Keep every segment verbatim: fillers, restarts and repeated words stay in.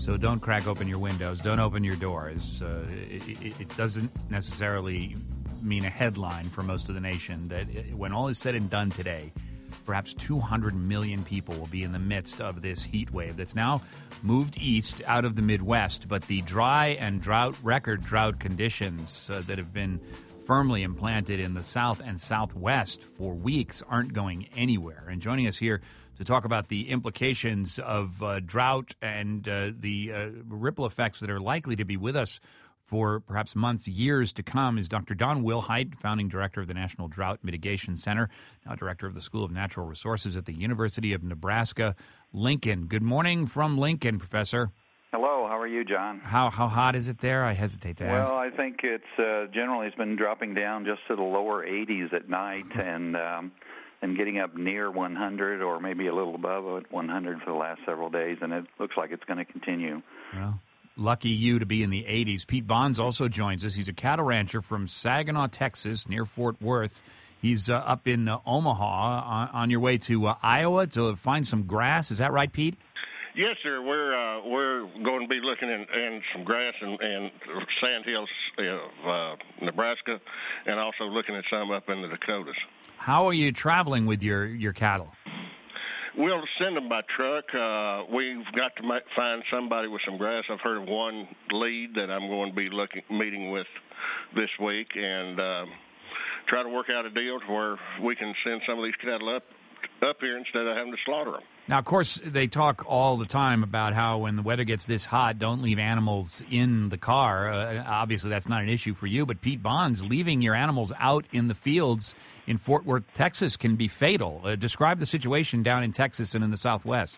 So don't crack open your windows. Don't open your doors. Uh, it, it, it doesn't necessarily mean a headline for most of the nation that it, when all is said and done today, perhaps two hundred million people will be in the midst of this heat wave that's now moved east out of the Midwest. But the dry and drought record drought conditions uh, that have been firmly implanted in the South and Southwest for weeks aren't going anywhere. And joining us here to talk about the implications of uh, drought and uh, the uh, ripple effects that are likely to be with us for perhaps months, years to come is Doctor Don Wilhite, founding director of the National Drought Mitigation Center, now director of the School of Natural Resources at the University of Nebraska, Lincoln. Good morning from Lincoln, Professor. Hello, how are you, John? How how hot is it there? I hesitate to ask. Well, I think it's uh, generally it's been dropping down just to the lower eighties at night and um, and getting up near one hundred or maybe a little above one hundred for the last several days, and it looks like it's going to continue. Well, lucky you to be in the eighties. Pete Bonds also joins us. He's a cattle rancher from Saginaw, Texas, near Fort Worth. He's uh, up in uh, Omaha on, on your way to uh, Iowa to find some grass. Is that right, Pete? Yes, sir. We're uh, we're going to be looking in, in some grass and, and sand hills of uh, Nebraska, and also looking at some up in the Dakotas. How are you traveling with your, your cattle? We'll send them by truck. Uh, we've got to ma- find somebody with some grass. I've heard of one lead that I'm going to be looking meeting with this week, and uh, try to work out a deal to where we can send some of these cattle up up here instead of having to slaughter them. Now, of course, they talk all the time about how when the weather gets this hot, don't leave animals in the car. Uh, obviously, that's not an issue for you, but Pete Bonds, leaving your animals out in the fields in Fort Worth, Texas, can be fatal. Uh, describe the situation down in Texas and in the Southwest.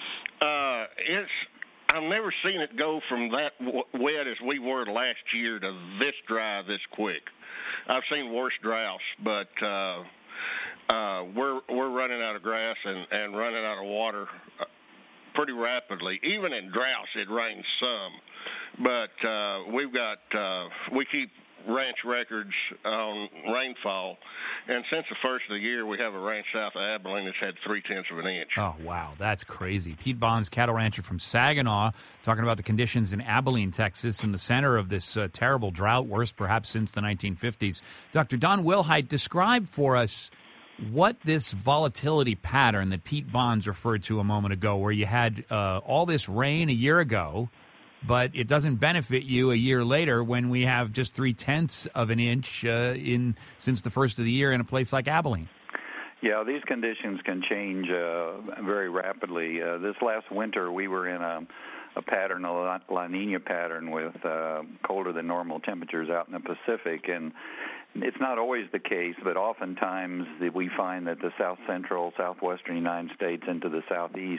Uh, it's I've never seen it go from that w- wet as we were last year to this dry this quick. I've seen worse droughts, but uh, uh, we're we're running out of grass and, and running out of water uh, pretty rapidly. Even in droughts, it rains some, but uh, we've got uh, we keep ranch records on rainfall, and since the first of the year, we have a ranch south of Abilene that's had three-tenths of an inch. Oh, wow, that's crazy. Pete Bonds, cattle rancher from Saginaw, talking about the conditions in Abilene, Texas, in the center of this uh, terrible drought, worst perhaps since the nineteen fifties. Doctor Don Wilhite, describe for us what this volatility pattern that Pete Bonds referred to a moment ago, where you had uh, all this rain a year ago, but it doesn't benefit you a year later when we have just three-tenths of an inch uh, in since the first of the year in a place like Abilene. Yeah, these conditions can change uh, very rapidly. Uh, this last winter, we were in a, a pattern, a La, La Nina pattern, with uh, colder than normal temperatures out in the Pacific, and it's not always the case, but oftentimes we find that the south central, southwestern United States into the southeast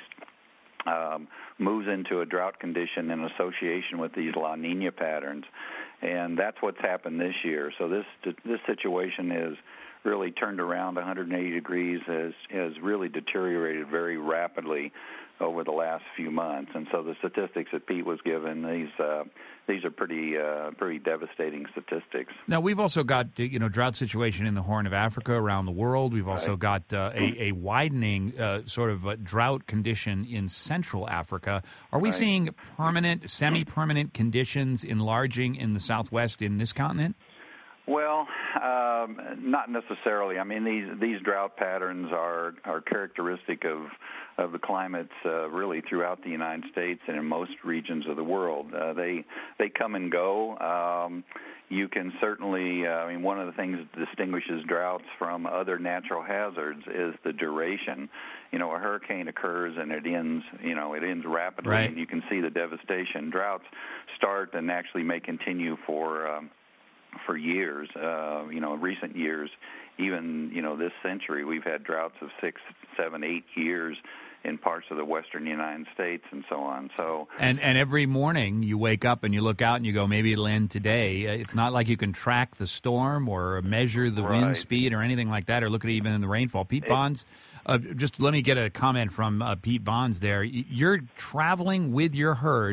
Um, moves into a drought condition in association with these La Nina patterns, and that's what's happened this year. So this this situation is really turned around one hundred eighty degrees, has has really deteriorated very rapidly over the last few months. And so the statistics that Pete was given, these uh, these are pretty uh, pretty devastating statistics. Now, we've also got, you know, drought situation in the Horn of Africa, around the world. We've also Right. got uh, a, a widening uh, sort of uh, drought condition in Central Africa. Are we Right. seeing permanent, semi-permanent conditions enlarging in the Southwest in this continent? Well, um, not necessarily. I mean, these these drought patterns are are characteristic of of the climates uh, really throughout the United States and in most regions of the world. Uh, they they come and go. Um, you can certainly. Uh, I mean, one of the things that distinguishes droughts from other natural hazards is the duration. You know, a hurricane occurs and it ends. You know, it ends rapidly, Right. and you can see the devastation. Droughts start and actually may continue for. Um, for years, uh, you know, recent years, even, you know, this century, we've had droughts of six, seven, eight years in parts of the western United States and so on. So And and every morning you wake up and you look out and you go, maybe it'll end today. Uh, It's not like you can track the storm or measure the Right. wind speed or anything like that, or look at even in the rainfall. Pete It- Bonds, uh, just let me get a comment from uh, Pete Bonds there. Y- You're traveling with your herd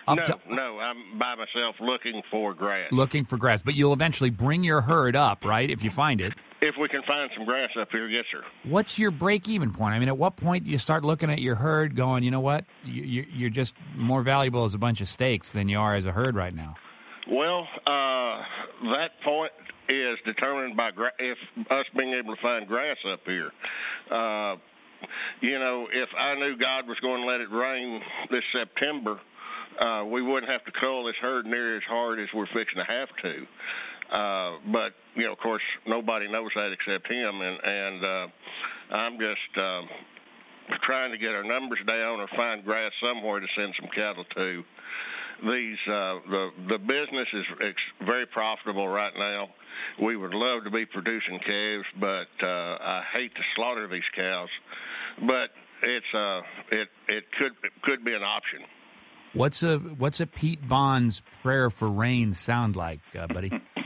Up no, to, no, I'm by myself looking for grass. Looking for grass, but you'll eventually bring your herd up, right, if you find it. If we can find some grass up here, yes, sir. What's your break-even point? I mean, at what point do you start looking at your herd going, you know what, you, you're just more valuable as a bunch of steaks than you are as a herd right now? Well, uh, that point is determined by gra- if us being able to find grass up here. Uh, you know, if I knew God was going to let it rain this September, uh, we wouldn't have to cull this herd near as hard as we're fixing to have to. Uh, but, you know, of course, nobody knows that except him, and, and uh, I'm just uh, trying to get our numbers down or find grass somewhere to send some cattle to. These uh, the the business is ex- very profitable right now. We would love to be producing calves, but uh, I hate to slaughter these cows. But it's uh, it it could it could be an option. What's a what's a Pete Bond's prayer for rain sound like, uh, buddy?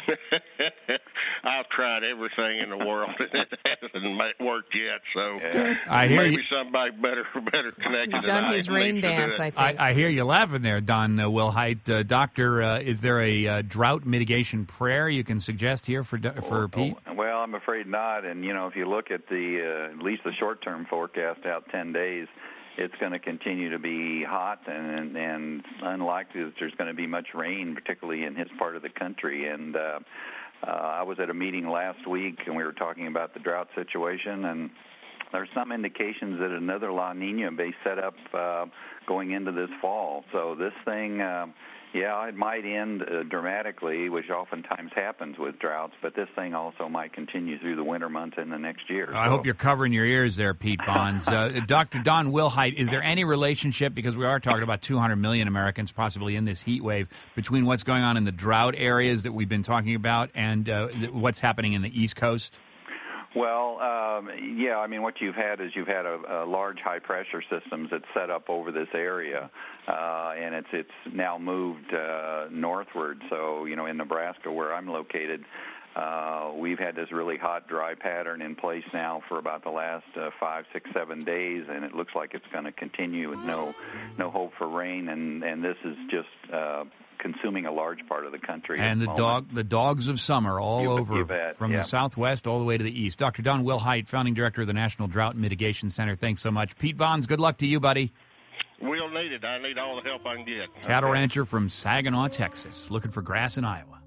I've tried everything in the world. It hasn't worked yet, so yeah. I hear maybe you. somebody better better connected. He's than done I his am rain needs to do dance, it. I think. I, I hear you laughing there, Don uh, Wilhite. Uh, doctor, uh, is there a uh, drought mitigation prayer you can suggest here for for Oh, Pete? oh, well, I'm afraid not. And, you know, if you look at the, uh, at least the short-term forecast out ten days, it's going to continue to be hot, and, and unlikely that there's going to be much rain, particularly in his part of the country. And uh, uh, I was at a meeting last week, and we were talking about the drought situation, and there's some indications that another La Nina may set up uh, going into this fall. So this thing, uh, yeah, it might end uh, dramatically, which oftentimes happens with droughts, but this thing also might continue through the winter months in the next year. I so. hope you're covering your ears there, Pete Bonds. Uh, Doctor Don Wilhite, is there any relationship, because we are talking about two hundred million Americans possibly in this heat wave, between what's going on in the drought areas that we've been talking about and uh, what's happening in the East Coast? Well, um, yeah, I mean, what you've had is you've had a, a large high-pressure systems that's set up over this area, uh, and it's it's now moved uh, northward. So, you know, in Nebraska, where I'm located, uh, we've had this really hot, dry pattern in place now for about the last uh, five, six, seven days, and it looks like it's going to continue with no no hope for rain, and, and this is just uh, consuming a large part of the country. And the dog, the dogs of summer all You- over, you bet, from yeah. the southwest all the way to the east. Doctor Don Wilhite, founding director of the National Drought Mitigation Center. Thanks so much. Pete Bonds, good luck to you, buddy. We'll need it. I need all the help I can get. Cattle rancher from Saginaw, Texas, looking for grass in Iowa.